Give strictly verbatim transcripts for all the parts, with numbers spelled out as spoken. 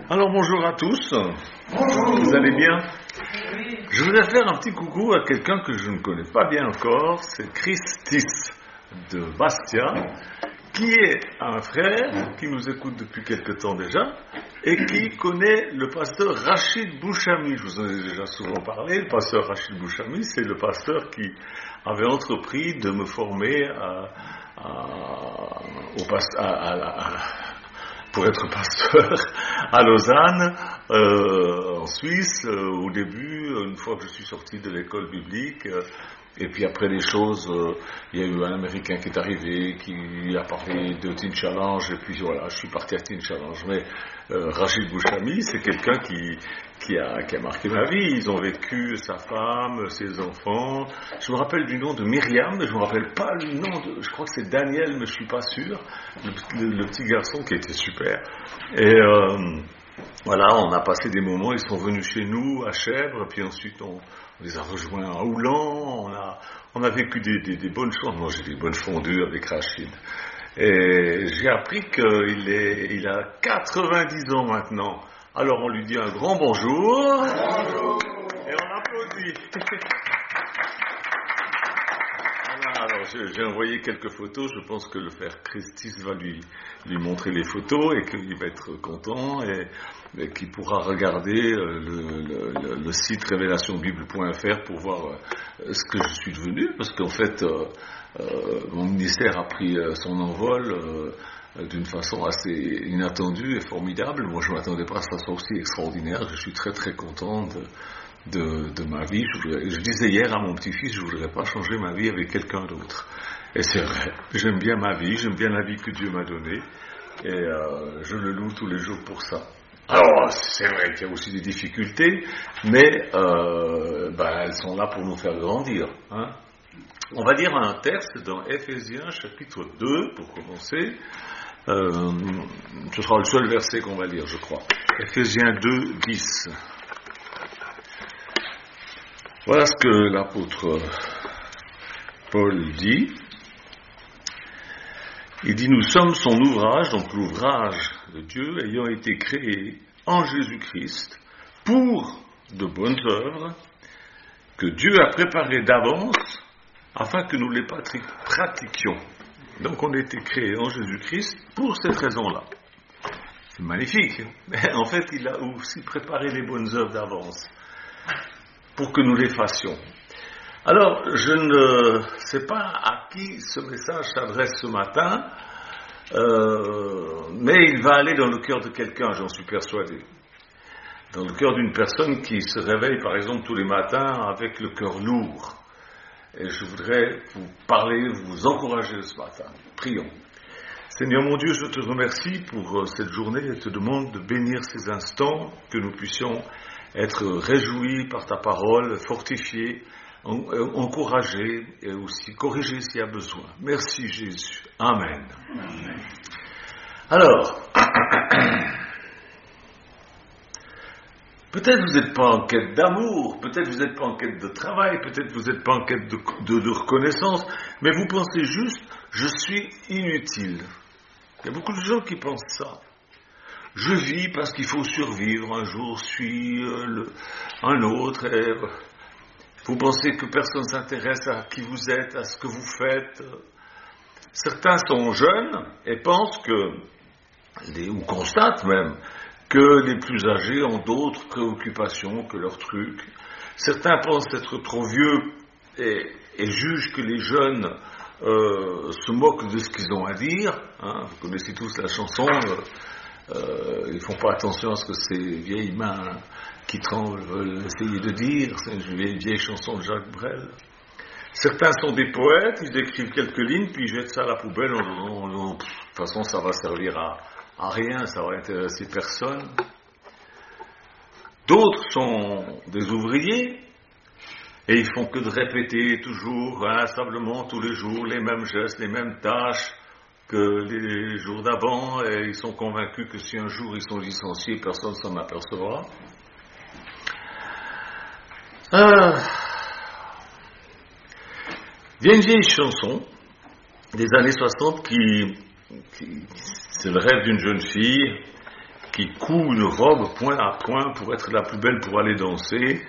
Alors bonjour à tous, Bonjour. Vous allez bien? Je voudrais faire un petit coucou à quelqu'un que je ne connais pas bien encore, c'est Christis de Bastia, qui est un frère qui nous écoute depuis quelque temps déjà et qui connaît le pasteur Rachid Bouchami. Je vous en ai déjà souvent parlé. Le pasteur Rachid Bouchami, c'est le pasteur qui avait entrepris de me former à, à, au past- à, à, à pour être pasteur à Lausanne, euh, en Suisse, euh, au début, une fois que je suis sorti de l'école biblique, euh, et puis après les choses, euh, il y a eu un Américain qui est arrivé, qui a parlé de Teen Challenge, et puis voilà, je suis parti à Teen Challenge. Mais euh, Rachid Bouchami, c'est quelqu'un qui, qui, a, qui a marqué ma vie. Ils ont vécu, sa femme, ses enfants. Je me rappelle du nom de Myriam, mais je ne me rappelle pas le nom de... Je crois que c'est Daniel, mais je ne suis pas sûr. Le, le, le petit garçon qui était super. Et... Euh, Voilà, on a passé des moments, ils sont venus chez nous à Chèvres, puis ensuite on, on les a rejoints à Oulan, on a, on a vécu des, des, des bonnes choses, moi j'ai des bonnes fondues avec Rachid. Et j'ai appris qu'il est, il a quatre-vingt-dix ans maintenant, alors on lui dit un grand bonjour, bonjour. Et on applaudit. Voilà, alors j'ai envoyé quelques photos, je pense que le frère Christis va lui, lui montrer les photos et qu'il va être content et, et qu'il pourra regarder le, le, le, le site révélation bible point f r pour voir ce que je suis devenu, parce qu'en fait euh, euh, mon ministère a pris son envol euh, d'une façon assez inattendue et formidable. Moi je ne m'attendais pas à ce façon aussi extraordinaire. Je suis très très content de De, de ma vie. Je, voudrais, je disais hier à mon petit-fils, je ne voudrais pas changer ma vie avec quelqu'un d'autre. Et c'est vrai, j'aime bien ma vie, j'aime bien la vie que Dieu m'a donnée, et euh, je le loue tous les jours pour ça. Alors, c'est vrai qu'il y a aussi des difficultés, mais euh, ben, elles sont là pour nous faire grandir. Hein. On va dire un texte dans Éphésiens chapitre deux, pour commencer. Euh, ce sera le seul verset qu'on va lire, je crois. Éphésiens deux, dix. Voilà ce que l'apôtre Paul dit. Il dit, nous sommes son ouvrage, donc l'ouvrage de Dieu, ayant été créé en Jésus-Christ pour de bonnes œuvres que Dieu a préparées d'avance afin que nous les pratiquions. Donc on a été créé en Jésus-Christ pour cette raison-là. C'est magnifique. Mais en fait, il a aussi préparé les bonnes œuvres d'avance pour que nous les fassions. Alors, je ne sais pas à qui ce message s'adresse ce matin, euh, mais il va aller dans le cœur de quelqu'un, j'en suis persuadé. Dans le cœur d'une personne qui se réveille, par exemple, tous les matins avec le cœur lourd. Et je voudrais vous parler, vous encourager ce matin. Prions. Seigneur mon Dieu, je te remercie pour cette journée et te demande de bénir ces instants, que nous puissions être réjouis par ta parole, fortifiés, encouragés et aussi corrigés s'il y a besoin. Merci Jésus. Amen. Amen. Alors, peut-être vous n'êtes pas en quête d'amour, peut-être vous n'êtes pas en quête de travail, peut-être vous n'êtes pas en quête de, de, de reconnaissance, mais vous pensez juste, je suis inutile. Il y a beaucoup de gens qui pensent ça. Je vis parce qu'il faut survivre, un jour suit le, un autre, et vous pensez que personne ne s'intéresse à qui vous êtes, à ce que vous faites. Certains sont jeunes et pensent que, ou constatent même, que les plus âgés ont d'autres préoccupations que leurs trucs. Certains pensent être trop vieux et, et jugent que les jeunes euh, se moquent de ce qu'ils ont à dire. Hein. Vous connaissez tous la chanson... Euh, Euh, ils ne font pas attention à ce que ces vieilles mains qui tremblent veulent essayer de dire. C'est une vieille, vieille chanson de Jacques Brel. Certains sont des poètes, ils écrivent quelques lignes, puis ils jettent ça à la poubelle en disant, de toute façon ça va servir à, à rien, ça va intéresser personne. D'autres sont des ouvriers, et ils font que de répéter toujours, inlassablement, tous les jours, les mêmes gestes, les mêmes tâches, que les jours d'avant, et ils sont convaincus que si un jour ils sont licenciés, personne ne s'en apercevra. Euh, il y a une vieille chanson des années soixante qui, qui c'est le rêve d'une jeune fille qui coud une robe point à point pour être la plus belle pour aller danser.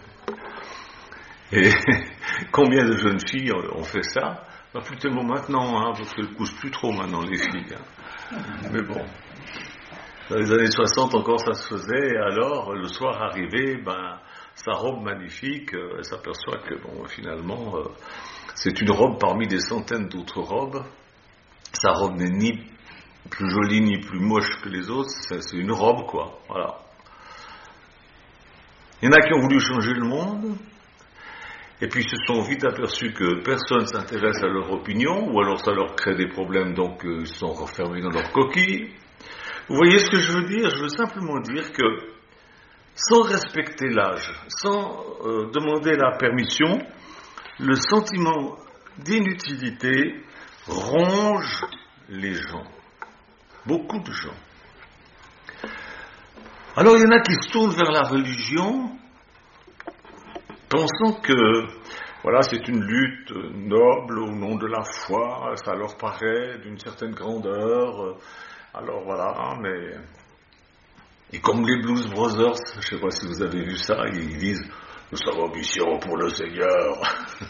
Et combien de jeunes filles ont fait ça? Pas plus tellement maintenant, hein, parce qu'elles ne couchent plus trop maintenant, les filles. Hein. Mais bon, dans les années soixante encore ça se faisait, et alors le soir arrivé, ben, sa robe magnifique, euh, elle s'aperçoit que bon, finalement, euh, c'est une robe parmi des centaines d'autres robes. Sa robe n'est ni plus jolie ni plus moche que les autres, c'est, c'est une robe, quoi. Voilà. Il y en a qui ont voulu changer le monde. Et puis ils se sont vite aperçus que personne ne s'intéresse à leur opinion, ou alors ça leur crée des problèmes, donc euh, ils se sont refermés dans leur coquille. Vous voyez ce que je veux dire? Je veux simplement dire que, sans respecter l'âge, sans euh, demander la permission, le sentiment d'inutilité ronge les gens. Beaucoup de gens. Alors il y en a qui se tournent vers la religion, pensant que voilà, c'est une lutte noble au nom de la foi, ça leur paraît d'une certaine grandeur, alors voilà, mais... Et comme les Blues Brothers, je ne sais pas si vous avez vu ça, ils disent « Nous sommes en mission pour le Seigneur ».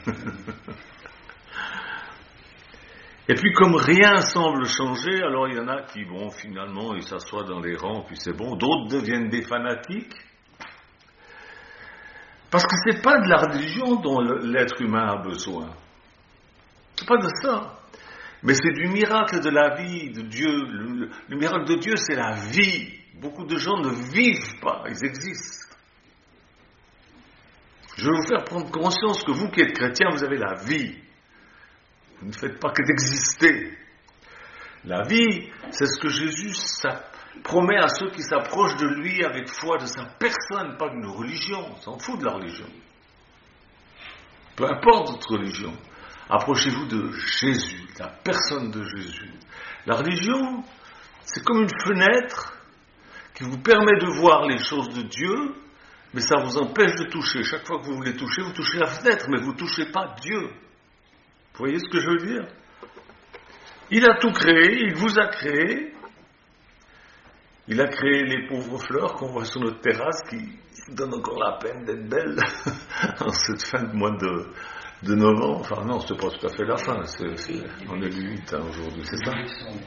Et puis comme rien semble changer, alors il y en a qui, bon, finalement, ils s'assoient dans les rangs, puis c'est bon, d'autres deviennent des fanatiques. Parce que c'est pas de la religion dont l'être humain a besoin. C'est pas de ça. Mais c'est du miracle de la vie de Dieu. Le, le miracle de Dieu, c'est la vie. Beaucoup de gens ne vivent pas, ils existent. Je vais vous faire prendre conscience que vous qui êtes chrétien, vous avez la vie. Vous ne faites pas que d'exister. La vie, c'est ce que Jésus promet à ceux qui s'approchent de lui avec foi de sa personne, pas d'une religion. On s'en fout de la religion. Peu importe votre religion. Approchez-vous de Jésus, de la personne de Jésus. La religion, c'est comme une fenêtre qui vous permet de voir les choses de Dieu, mais ça vous empêche de toucher. Chaque fois que vous voulez toucher, vous touchez la fenêtre, mais vous ne touchez pas Dieu. Vous voyez ce que je veux dire? Il a tout créé, il vous a créé. Il a créé les pauvres fleurs qu'on voit sur notre terrasse qui donnent encore la peine d'être belles en cette fin de mois de, de novembre. Enfin non, c'est pas tout à fait la fin, c'est, c'est, on est le huit hein, aujourd'hui, c'est ça?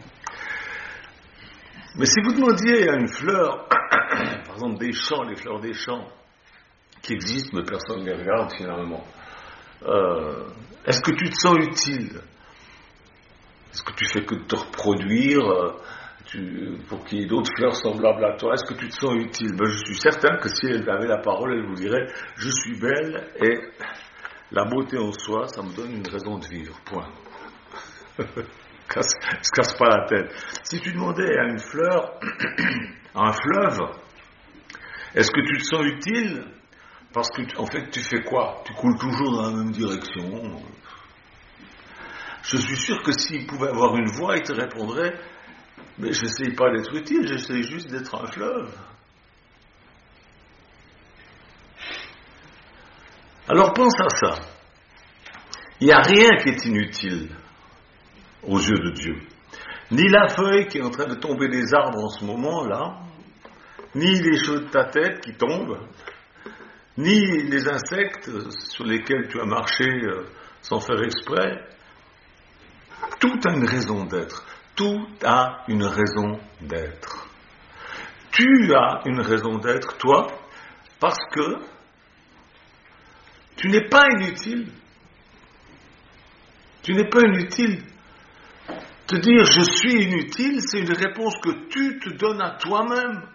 Mais si vous demandiez à une fleur, par exemple des champs, les fleurs des champs, qui existent mais personne ne les regarde finalement, euh, est-ce que tu te sens utile? Est-ce que tu fais que de te reproduire euh, tu, pour qu'il y ait d'autres fleurs semblables à toi? Est-ce que tu te sens utile? Ben, je suis certain que si elle avait la parole, elle vous dirait « Je suis belle et la beauté en soi, ça me donne une raison de vivre. » Point. Casse, se casse pas la tête. Si tu demandais à une fleur, à un fleuve, est-ce que tu te sens utile? Parce que, en fait, tu fais quoi? Tu coules toujours dans la même direction. Je suis sûr que s'il pouvait avoir une voix, il te répondrait « Mais j'essaye pas d'être utile, j'essaye juste d'être un fleuve. » Alors pense à ça. Il n'y a rien qui est inutile aux yeux de Dieu. Ni la feuille qui est en train de tomber des arbres en ce moment-là, ni les cheveux de ta tête qui tombent, ni les insectes sur lesquels tu as marché sans faire exprès. Tout a une raison d'être. Tout a une raison d'être. Tu as une raison d'être, toi, parce que tu n'es pas inutile. Tu n'es pas inutile. Te dire « je suis inutile », c'est une réponse que tu te donnes à toi-même.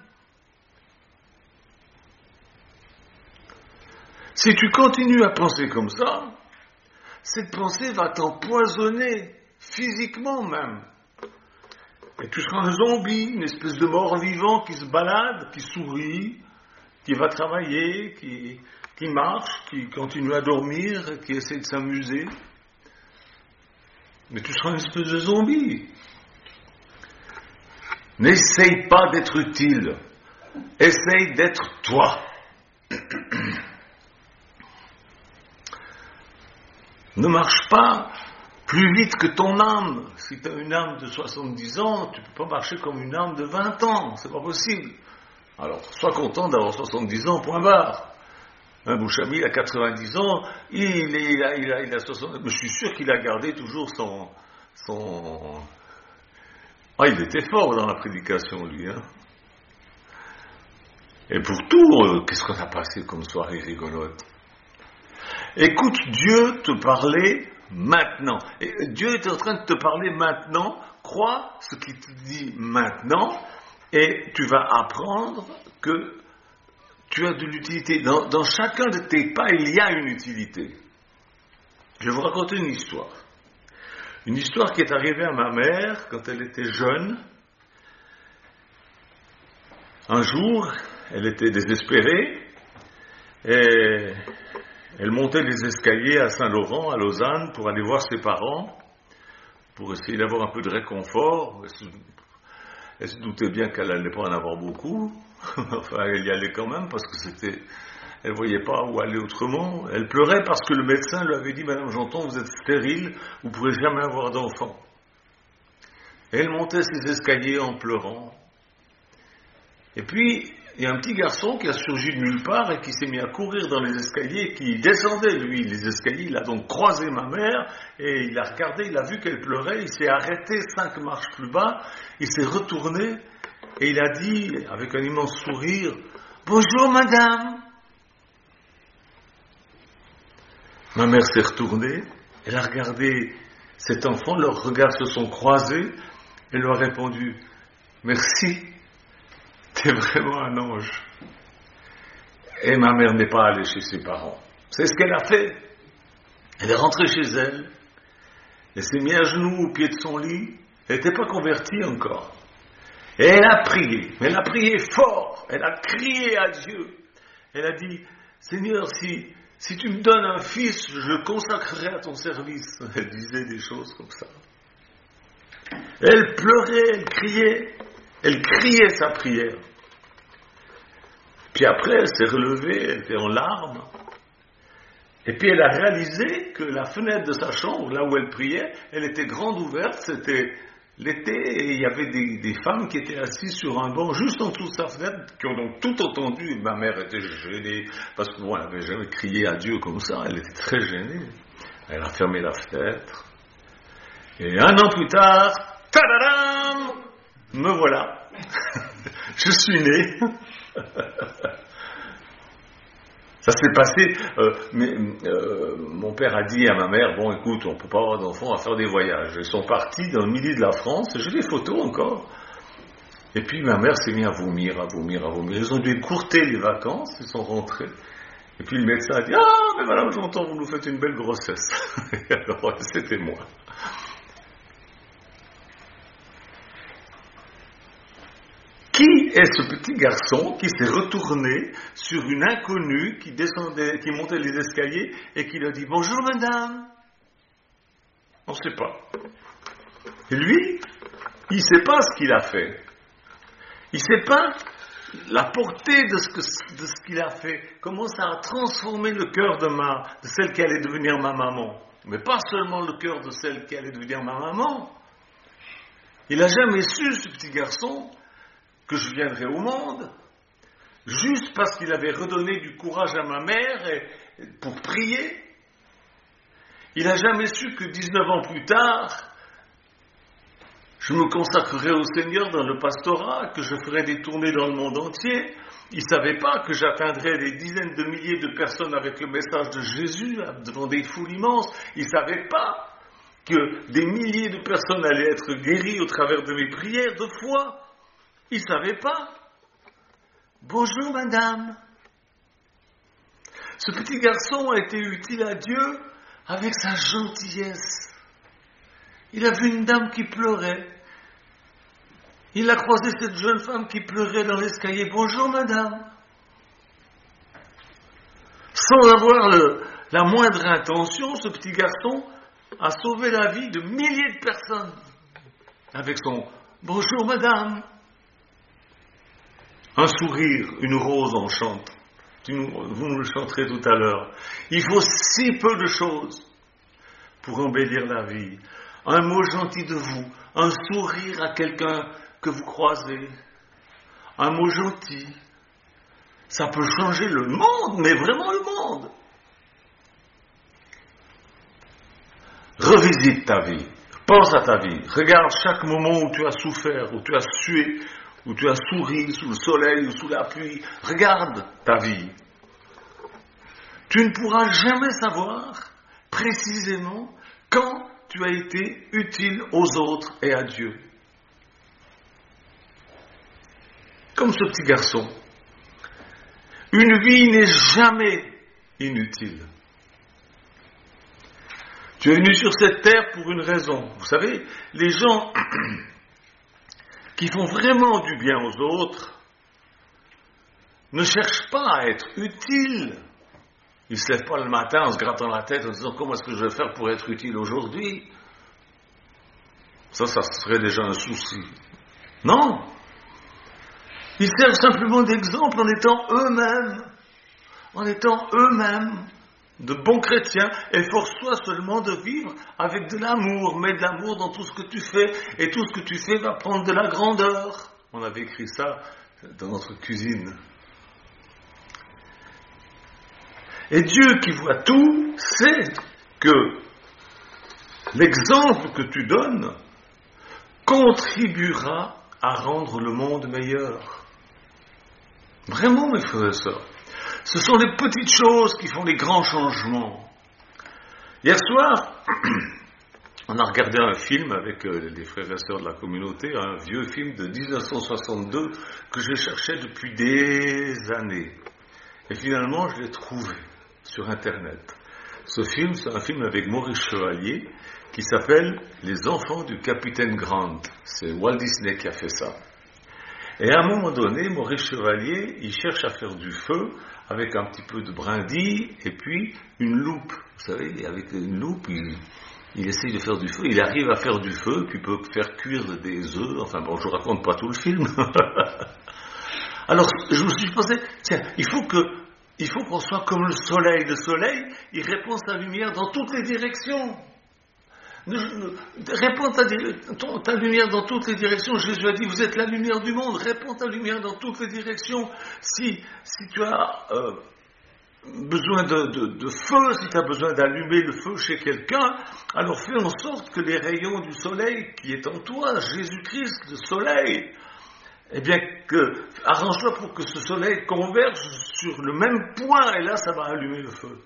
Si tu continues à penser comme ça, cette pensée va t'empoisonner, physiquement même. Et tu seras un zombie, une espèce de mort-vivant qui se balade, qui sourit, qui va travailler, qui, qui marche, qui continue à dormir, qui essaie de s'amuser. Mais tu seras une espèce de zombie. N'essaye pas d'être utile. Essaye d'être toi. Ne marche pas plus vite que ton âme. Si tu as une âme de soixante-dix ans, tu ne peux pas marcher comme une âme de vingt ans, c'est pas possible. Alors, sois content d'avoir soixante-dix ans, point barre. Un Bouchami, il a quatre-vingt-dix ans, il, est, il, a, il, a, il a soixante, mais je suis sûr qu'il a gardé toujours son... son... Ah, il était fort dans la prédication, lui. Hein. Et pour tout, euh, qu'est-ce qu'on a passé comme soirée rigolote. Écoute Dieu te parler maintenant. Et Dieu est en train de te parler maintenant. Crois ce qu'il te dit maintenant et tu vas apprendre que tu as de l'utilité. Dans, dans chacun de tes pas, il y a une utilité. Je vais vous raconter une histoire. Une histoire qui est arrivée à ma mère quand elle était jeune. Un jour, elle était désespérée et elle montait les escaliers à Saint-Laurent, à Lausanne, pour aller voir ses parents, pour essayer d'avoir un peu de réconfort. Elle se, elle se doutait bien qu'elle n'allait pas en avoir beaucoup. Enfin, elle y allait quand même parce que c'était, elle ne voyait pas où aller autrement. Elle pleurait parce que le médecin lui avait dit « Madame Janton, vous êtes stérile, vous ne pourrez jamais avoir d'enfant. » Et elle montait ses escaliers en pleurant. Et puis, il y a un petit garçon qui a surgi de nulle part et qui s'est mis à courir dans les escaliers, qui descendait, lui, les escaliers. Il a donc croisé ma mère et il a regardé, il a vu qu'elle pleurait, il s'est arrêté cinq marches plus bas, il s'est retourné et il a dit, avec un immense sourire, « Bonjour, madame !» Ma mère s'est retournée, elle a regardé cet enfant, leurs regards se sont croisés, elle lui a répondu, « Merci, t'es vraiment un ange. » Et ma mère n'est pas allée chez ses parents. C'est ce qu'elle a fait. Elle est rentrée chez elle, elle s'est mise à genoux au pied de son lit, elle n'était pas convertie encore. Et elle a prié, mais elle a prié fort, elle a crié à Dieu. Elle a dit, « Seigneur, si... Si tu me donnes un fils, je le consacrerai à ton service. » Elle disait des choses comme ça. Elle pleurait, elle criait, elle criait sa prière. Puis après, elle s'est relevée, elle était en larmes. Et puis elle a réalisé que la fenêtre de sa chambre, là où elle priait, elle était grande ouverte, c'était l'été, et il y avait des, des femmes qui étaient assises sur un banc juste en dessous de sa fenêtre, qui ont donc tout entendu. Ma mère était gênée, parce que bon, elle n'avait jamais crié à Dieu comme ça, elle était très gênée. Elle a fermé la fenêtre. Et un an plus tard, tadadam, me voilà. Je suis né. Ça s'est passé, euh, mais, euh, mon père a dit à ma mère, bon écoute, on ne peut pas avoir d'enfants, on va faire des voyages. Ils sont partis dans le milieu de la France, j'ai des photos encore. Et puis ma mère s'est mise à vomir, à vomir, à vomir. Ils ont dû écourter les vacances, ils sont rentrés. Et puis le médecin a dit, ah mais madame Janton, vous nous faites une belle grossesse. Et alors c'était moi. Qui est ce petit garçon qui s'est retourné sur une inconnue qui descendait, qui montait les escaliers et qui lui a dit « Bonjour madame !» On ne sait pas. Et lui, il ne sait pas ce qu'il a fait. Il ne sait pas la portée de ce, que, de ce qu'il a fait. Comment ça a transformé le cœur de, ma, de celle qui allait devenir ma maman. Mais pas seulement le cœur de celle qui allait devenir ma maman. Il n'a jamais su, ce petit garçon, que je viendrais au monde, juste parce qu'il avait redonné du courage à ma mère et, pour prier. Il n'a jamais su que dix-neuf ans plus tard, je me consacrerais au Seigneur dans le pastorat, que je ferais des tournées dans le monde entier. Il ne savait pas que j'atteindrais des dizaines de milliers de personnes avec le message de Jésus devant des foules immenses. Il ne savait pas que des milliers de personnes allaient être guéries au travers de mes prières de foi. Il ne savait pas. Bonjour madame. Ce petit garçon a été utile à Dieu avec sa gentillesse. Il a vu une dame qui pleurait. Il a croisé cette jeune femme qui pleurait dans l'escalier. Bonjour madame. Sans avoir le, la moindre intention, ce petit garçon a sauvé la vie de milliers de personnes avec son bonjour madame. Un sourire, une rose enchante. Vous nous le chanterez tout à l'heure. Il faut si peu de choses pour embellir la vie. Un mot gentil de vous, un sourire à quelqu'un que vous croisez, un mot gentil, ça peut changer le monde, mais vraiment le monde. Revisite ta vie, pense à ta vie, regarde chaque moment où tu as souffert, où tu as sué, où tu as souri sous le soleil ou sous la pluie. Regarde ta vie. Tu ne pourras jamais savoir précisément quand tu as été utile aux autres et à Dieu. Comme ce petit garçon. Une vie n'est jamais inutile. Tu es venu sur cette terre pour une raison. Vous savez, les gens qui font vraiment du bien aux autres ne cherchent pas à être utiles. Ils ne se lèvent pas le matin en se grattant la tête en disant comment est-ce que je vais faire pour être utile aujourd'hui. Ça, ça serait déjà un souci. Non. Ils servent simplement d'exemple en étant eux-mêmes, en étant eux-mêmes de bons chrétiens, et force-toi seulement de vivre avec de l'amour, mets de l'amour dans tout ce que tu fais, et tout ce que tu fais va prendre de la grandeur. On avait écrit ça dans notre cuisine. Et Dieu qui voit tout sait que l'exemple que tu donnes contribuera à rendre le monde meilleur. Vraiment, mes frères et sœurs. Ce sont les petites choses qui font les grands changements. Hier soir, on a regardé un film avec les frères et sœurs de la communauté, un vieux film de dix-neuf cent soixante-deux que je cherchais depuis des années. Et finalement, je l'ai trouvé sur Internet. Ce film, c'est un film avec Maurice Chevalier qui s'appelle « Les enfants du capitaine Grant ». C'est Walt Disney qui a fait ça. Et à un moment donné, Maurice Chevalier, il cherche à faire du feu avec un petit peu de brindille et puis une loupe. Vous savez, avec une loupe, il, il essaye de faire du feu. Il arrive à faire du feu, puis il peut faire cuire des œufs. Enfin bon, je ne raconte pas tout le film. Alors, je me suis pensé, tiens, il faut que, il faut qu'on soit comme le soleil. Le soleil, il répand sa lumière dans toutes les directions. Répands ta, ta lumière dans toutes les directions. Jésus a dit, vous êtes la lumière du monde. Répands ta lumière dans toutes les directions. Si, si tu as euh, besoin de, de, de feu, si tu as besoin d'allumer le feu chez quelqu'un, alors fais en sorte que les rayons du soleil qui est en toi, Jésus-Christ, le soleil, eh bien, que, arrange-toi pour que ce soleil converge sur le même point, et là, ça va allumer le feu.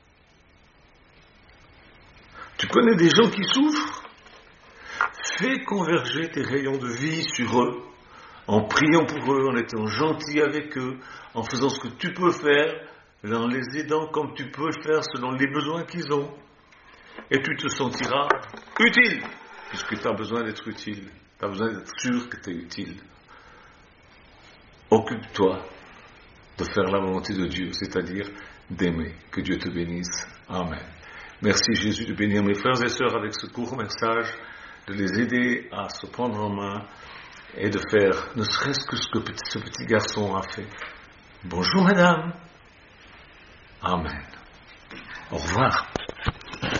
Tu connais des gens qui souffrent? Fais converger tes rayons de vie sur eux, en priant pour eux, en étant gentil avec eux, en faisant ce que tu peux faire, en les aidant comme tu peux le faire selon les besoins qu'ils ont. Et tu te sentiras utile, puisque tu as besoin d'être utile. Tu as besoin d'être sûr que tu es utile. Occupe-toi de faire la volonté de Dieu, c'est-à-dire d'aimer. Que Dieu te bénisse. Amen. Merci Jésus de bénir mes frères et sœurs avec ce court message, de les aider à se prendre en main et de faire ne serait-ce que ce que ce petit garçon a fait. Bonjour madame. Amen. Au revoir.